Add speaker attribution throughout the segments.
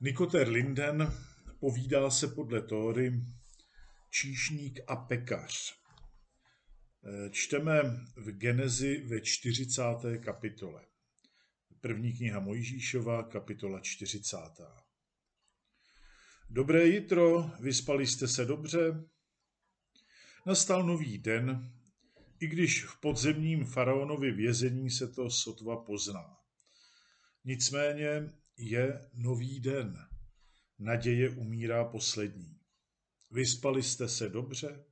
Speaker 1: Nikoter Linden povídá se podle Tóry Číšník a pekař. Čteme v Genezi ve 40. kapitole. První kniha Mojžíšova, kapitola 40. Dobré jitro, vyspali jste se dobře? Nastal nový den, i když v podzemním faraonově vězení se to sotva pozná. Nicméně je nový den. Naděje umírá poslední. Vyspali jste se dobře?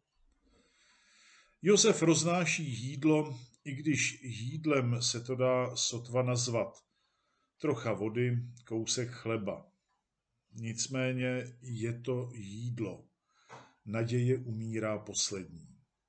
Speaker 1: Josef roznáší jídlo, i když jídlem se to dá sotva nazvat. Trocha vody, kousek chleba. Nicméně je to jídlo. Naděje umírá poslední.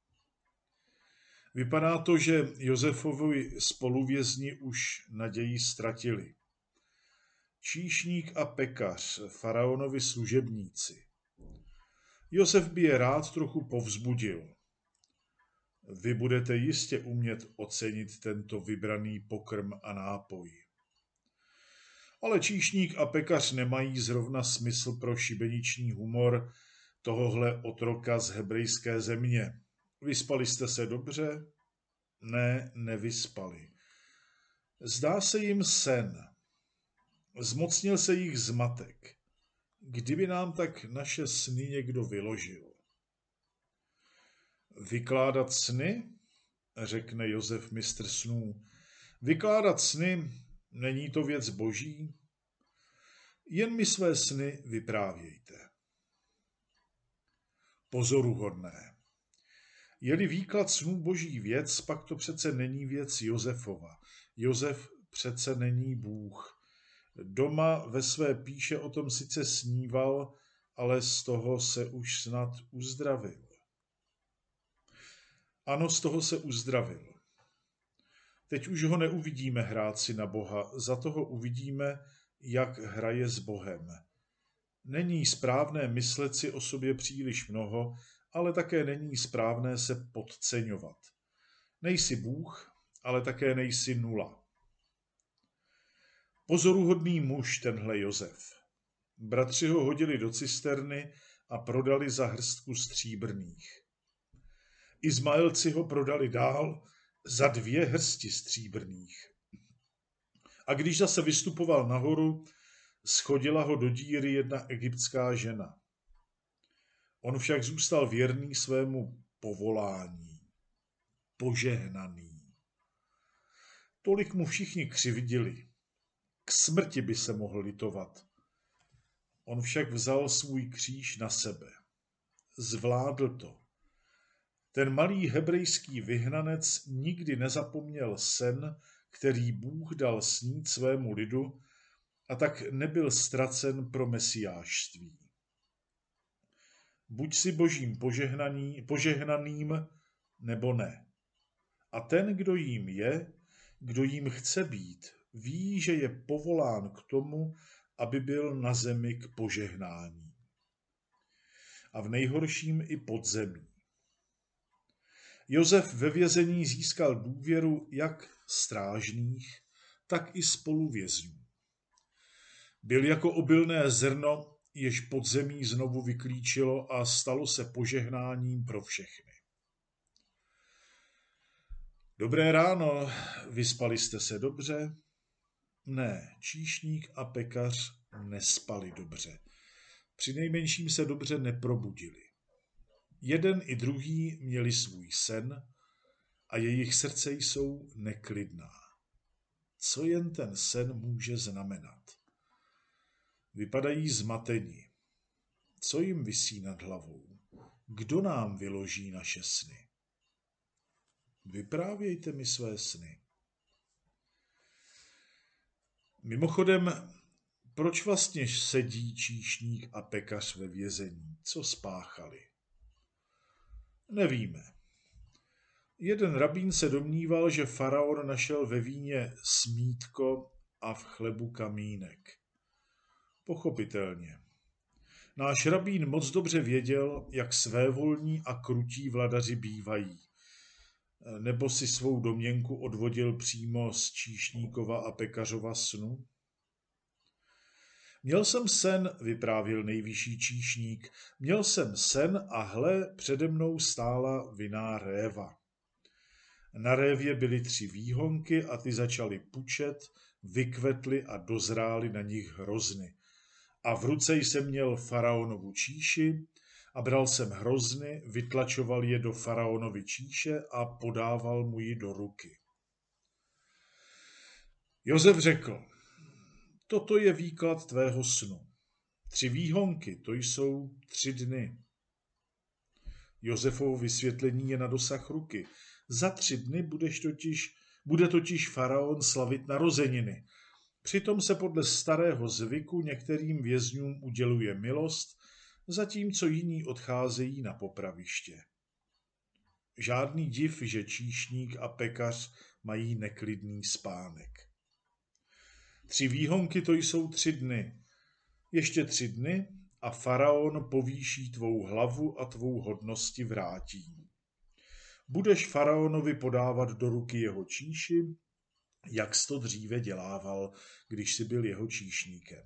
Speaker 1: Vypadá to, že Josefovi spoluvězni už naději ztratili. Číšník a pekař, faraonovi služebníci. Josef by je rád trochu povzbudil. Vy budete jistě umět ocenit tento vybraný pokrm a nápoj. Ale číšník a pekař nemají zrovna smysl pro šibeniční humor tohohle otroka z hebrejské země. Vyspali jste se dobře? Ne, nevyspali. Zdá se jim sen. Zmocnil se jich zmatek. Kdyby nám tak naše sny někdo vyložil. Vykládat sny? Řekne Josef mistr snů. Vykládat sny, není to věc boží? Jen mi své sny vyprávějte. Pozoruhodné. Je-li výklad snů boží věc, pak to přece není věc Josefova. Josef přece není Bůh. Doma ve své píše o tom sice sníval, ale z toho se už snad uzdravil. Ano, z toho se uzdravil. Teď už ho neuvidíme hrát si na Boha, za toho uvidíme, jak hraje s Bohem. Není správné myslet si o sobě příliš mnoho, ale také není správné se podceňovat. Nejsi Bůh, ale také nejsi nula. Pozoruhodný muž tenhle Josef. Bratři ho hodili do cisterny a prodali za hrstku stříbrných. Izmaelci ho prodali dál za 2 hrsti stříbrných. A když zase vystupoval nahoru, schodila ho do díry jedna egyptská žena. On však zůstal věrný svému povolání. Požehnaný. Tolik mu všichni křivdili. K smrti by se mohl litovat. On však vzal svůj kříž na sebe. Zvládl to. Ten malý hebrejský vyhnanec nikdy nezapomněl sen, který Bůh dal snít svému lidu, a tak nebyl ztracen pro mesiášství. Buď si božím požehnaným, nebo ne. A ten, kdo jím je, kdo jím chce být, ví, že je povolán k tomu, aby byl na zemi k požehnání. A v nejhorším i podzemí. Josef ve vězení získal důvěru jak strážných, tak i spoluvězňů. Byl jako obilné zrno, jež podzemí znovu vyklíčilo a stalo se požehnáním pro všechny. Dobré ráno, vyspali jste se dobře? Ne, číšník a pekař nespali dobře. Přinejmenším se dobře neprobudili. Jeden i druhý měli svůj sen a jejich srdce jsou neklidná. Co jen ten sen může znamenat? Vypadají zmateni. Co jim visí nad hlavou? Kdo nám vyloží naše sny? Vyprávějte mi své sny. Mimochodem, proč vlastně sedí číšník a pekař ve vězení? Co spáchali? Nevíme. Jeden rabín se domníval, že faraon našel ve víně smítko a v chlebu kamínek. Pochopitelně. Náš rabín moc dobře věděl, jak svévolní a krutí vladaři bývají. Nebo si svou domněnku odvodil přímo z číšníkova a pekařova snu? Měl jsem sen, vyprávěl nejvyšší číšník, měl jsem sen a hle, přede mnou stála vinná réva. Na révě byly 3 výhonky a ty začaly pučet, vykvetly a dozrály na nich hrozny. A v ruce jsem měl faraonovu číši a bral jsem hrozny, vytlačoval je do faraonovy číše a podával mu ji do ruky. Josef řekl, toto je výklad tvého snu. 3 výhonky, to jsou 3 dny. Josefovo vysvětlení je na dosah ruky. Za 3 dny bude totiž faraon slavit narozeniny. Přitom se podle starého zvyku některým vězňům uděluje milost, zatímco jiní odcházejí na popraviště. Žádný div, že číšník a pekař mají neklidný spánek. 3 výhonky, to jsou 3 dny. Ještě 3 dny a faraon povýší tvou hlavu a tvou hodnosti vrátí. Budeš faraonovi podávat do ruky jeho číši, jak jsi to dříve dělával, když jsi byl jeho číšníkem.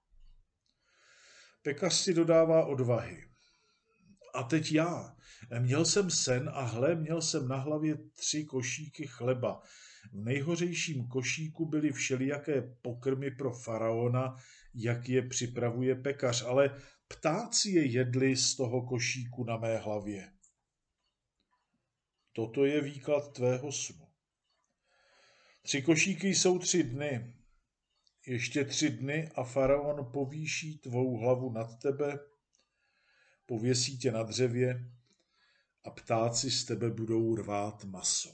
Speaker 1: Pekař si dodává odvahy. A teď já. Měl jsem sen a hle, měl jsem na hlavě 3 košíky chleba. V nejhořejším košíku byly všelijaké pokrmy pro faraona, jak je připravuje pekař, ale ptáci je jedli z toho košíku na mé hlavě. Toto je výklad tvého snu. 3 košíky jsou 3 dny. Ještě 3 dny a faraon povýší tvou hlavu nad tebe, pověsí tě na dřevě a ptáci z tebe budou rvát maso.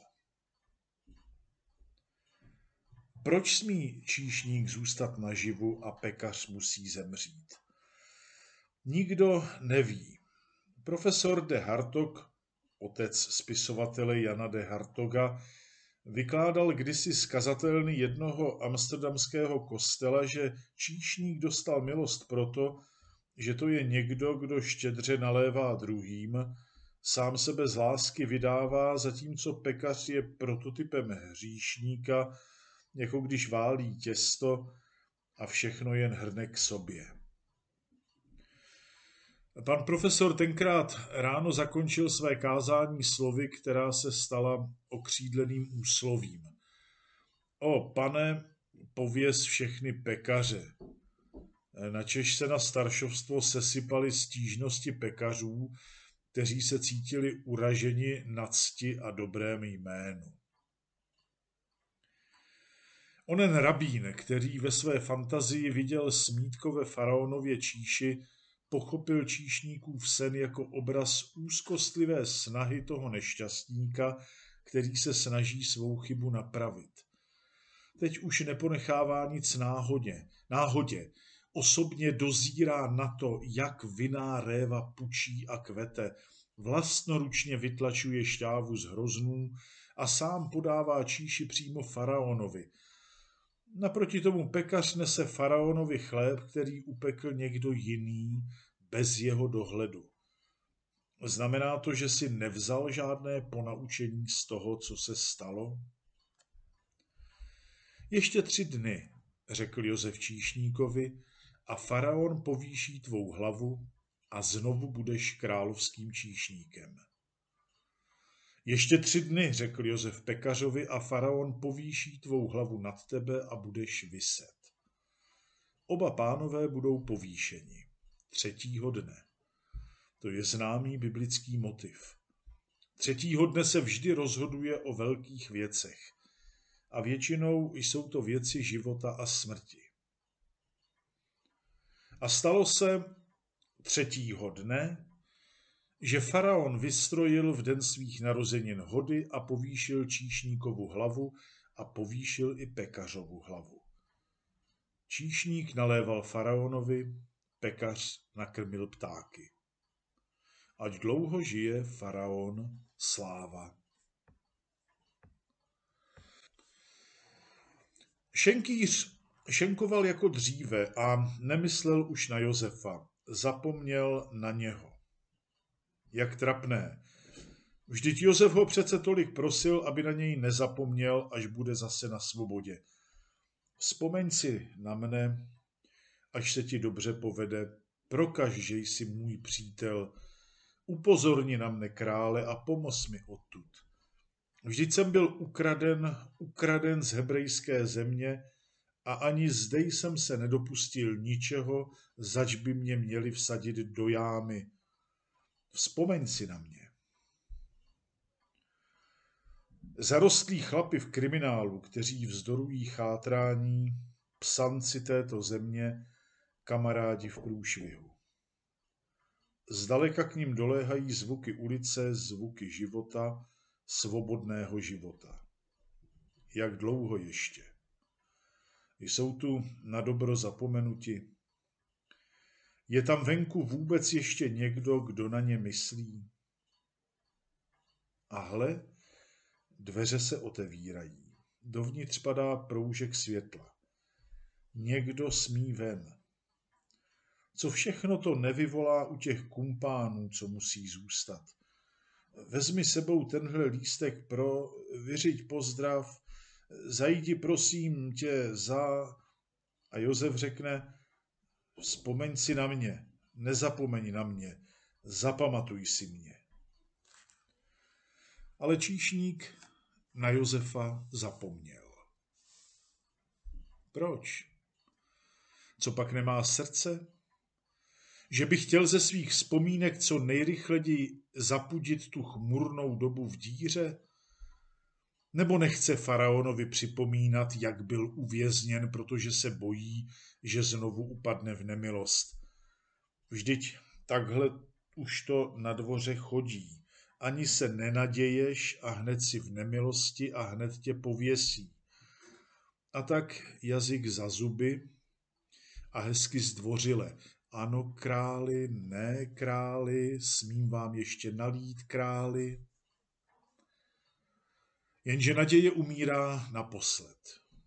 Speaker 1: Proč smí číšník zůstat naživu a pekař musí zemřít? Nikdo neví. Profesor de Hartog, otec spisovatele Jana de Hartoga, vykládal kdysi z kazatelny jednoho amsterdamského kostela, že číšník dostal milost proto, že to je někdo, kdo štědře nalévá druhým, sám sebe z lásky vydává, zatímco pekař je prototypem hříšníka, jako když válí těsto a všechno jen hrne k sobě. Pan profesor tenkrát ráno zakončil své kázání slovy, která se stala okřídleným úslovím. O, pane, pověz všechny pekaře. Načež se na staršovstvo sesypaly stížnosti pekařů, kteří se cítili uraženi na cti a dobrém jménu. Onen rabín, který ve své fantazii viděl smítko ve faraonově číši, pochopil číšníkův sen jako obraz úzkostlivé snahy toho nešťastníka, který se snaží svou chybu napravit. Teď už neponechává nic náhodě. Osobně dozírá na to, jak vinná réva pučí a kvete, vlastnoručně vytlačuje šťávu z hroznů a sám podává číši přímo faraonovi. Naproti tomu pekař nese faraonovi chléb, který upekl někdo jiný, bez jeho dohledu. Znamená to, že si nevzal žádné ponaučení z toho, co se stalo? Ještě 3 dny, řekl Josef číšníkovi, a faraon povýší tvou hlavu a znovu budeš královským číšníkem. Ještě 3 dny, řekl Josef pekařovi, a faraon povýší tvou hlavu nad tebe a budeš viset. Oba pánové budou povýšeni. 3. dne. To je známý biblický motiv. 3. dne se vždy rozhoduje o velkých věcech. A většinou jsou to věci života a smrti. A stalo se 3. dne, že faraon vystrojil v den svých narozenin hody a povýšil číšníkovu hlavu a povýšil i pekařovu hlavu. Číšník naléval faraonovi, pekař nakrmil ptáky. Ať dlouho žije faraon, sláva. Šenkýř šenkoval jako dříve a nemyslel už na Josefa, zapomněl na něho. Jak trapné. Vždyť Josef ho přece tolik prosil, aby na něj nezapomněl, až bude zase na svobodě. Vzpomeň si na mne, až se ti dobře povede, prokaž, že jsi můj přítel, upozorni na mne, krále, a pomoz mi odtud. Vždyť jsem byl ukraden z hebrejské země a ani zde jsem se nedopustil ničeho, zač by mě měli vsadit do jámy. Vzpomeň si na mě. Zarostlí chlapi v kriminálu, kteří vzdorují chátrání, psanci této země, kamarádi v průšvihu. Zdaleka k ním doléhají zvuky ulice, zvuky života, svobodného života. Jak dlouho ještě? Jsou tu na dobro zapomenuti. Je tam venku vůbec ještě někdo, kdo na ně myslí? A hle, dveře se otevírají. Dovnitř padá proužek světla. Někdo smí ven. Co všechno to nevyvolá u těch kumpánů, co musí zůstat. Vezmi sebou tenhle lístek pro, vyřiď pozdrav, zajdi prosím tě za... A Josef řekne, vzpomeň si na mě, nezapomeň na mě, zapamatuj si mě. Ale číšník na Josefa zapomněl. Proč? Co pak nemá srdce? Že by chtěl ze svých vzpomínek co nejrychleji zapudit tu chmurnou dobu v díře? Nebo nechce faraonovi připomínat, jak byl uvězněn, protože se bojí, že znovu upadne v nemilost? Vždyť takhle už to na dvoře chodí. Ani se nenaděješ a hned si v nemilosti a hned tě pověsí. A tak jazyk za zuby a hezky zdvořile. Ano, králi, ne, králi, smím vám ještě nalít, králi. Jenže naděje umírá naposled.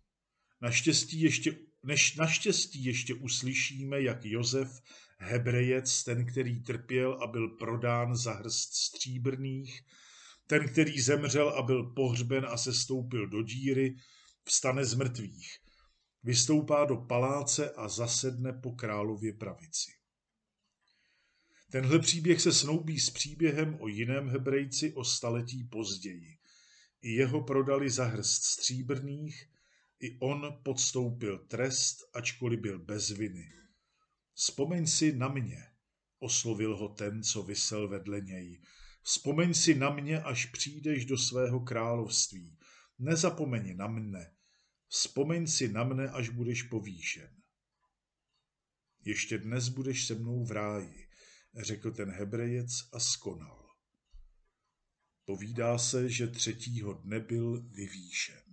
Speaker 1: Naštěstí ještě uslyšíme, jak Josef, Hebrejec, ten, který trpěl a byl prodán za hrst stříbrných, ten, který zemřel a byl pohřben a sestoupil do díry, vstane z mrtvých, vystoupá do paláce a zasedne po králově pravici. Tenhle příběh se snoubí s příběhem o jiném Hebrejci o staletí později. I jeho prodali za hrst stříbrných, i on podstoupil trest, ačkoliv byl bez viny. Vzpomeň si na mě, oslovil ho ten, co visel vedle něj. Vzpomeň si na mě, až přijdeš do svého království. Nezapomeň na mne. Vzpomeň si na mne, až budeš povýšen. Ještě dnes budeš se mnou v ráji, řekl ten Hebrejec a skonal. Povídá se, že třetího dne byl vyvýšen.